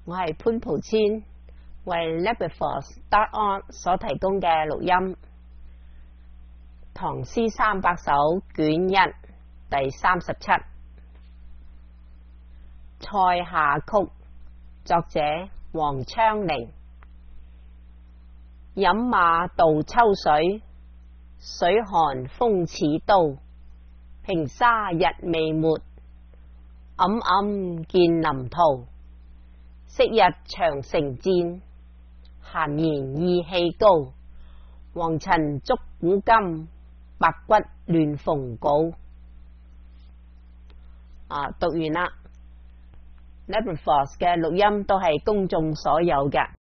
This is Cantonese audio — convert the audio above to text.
我係潘蒲千，為 Librivox Start On 所提供嘅錄音。唐詩300首卷1第37。塞下曲，作者王昌齡。飲馬渡秋水，水寒風似刀。平沙日未沒，黯黯見臨洮。昔日長城戰，閒言意氣高。黃塵觸古今，白骨亂縫稿。讀完啦。Librivox 嘅錄音都係公眾所有嘅。